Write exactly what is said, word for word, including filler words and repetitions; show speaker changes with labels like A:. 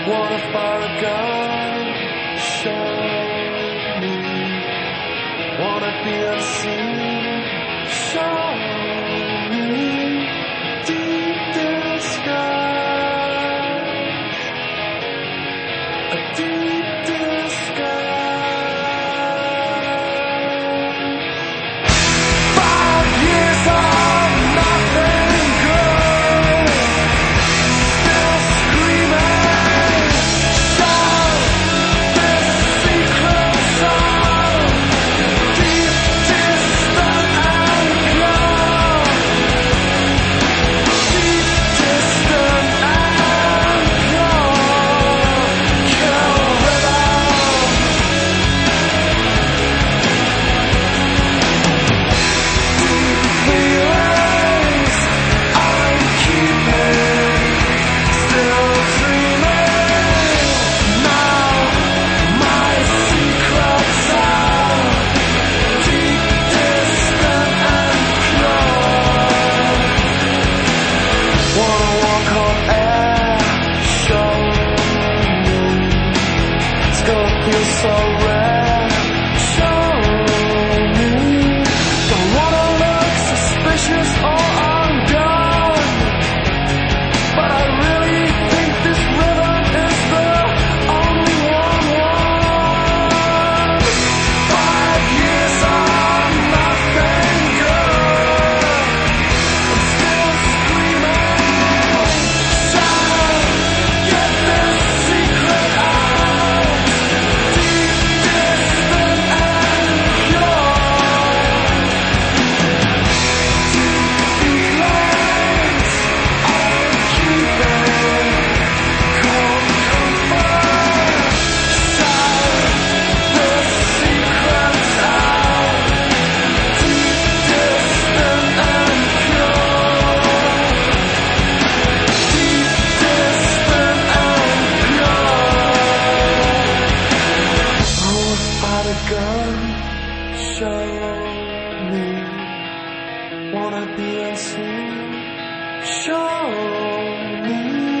A: Wanna fire a gun, show me. Wanna be unseen, show me. Deep in the sky, a deep in the sky. Five years of nothing good, still screaming. Shout this secret song, deep, distant and pure. Deep, distant and pure. Kill rhythm. Deep feelings I'm keeping, still dreaming. Now my secrets are deep, distant and pure. Wanna walk on air, show me. It's gonna feel so rare, show me. Don't wanna look suspicious or undone, but I really think this rhythm is the only one. one. Five years of nothing good, I'm still screaming. Shout, get this secret out. Deep, distant and pure. Deep feelings I'm keeping. Cold comfort. Shout this secret out. Deep, distant and pure. Deep, distant and pure. Oh, if I'd a gun, show me. Wanna be unseen, show me.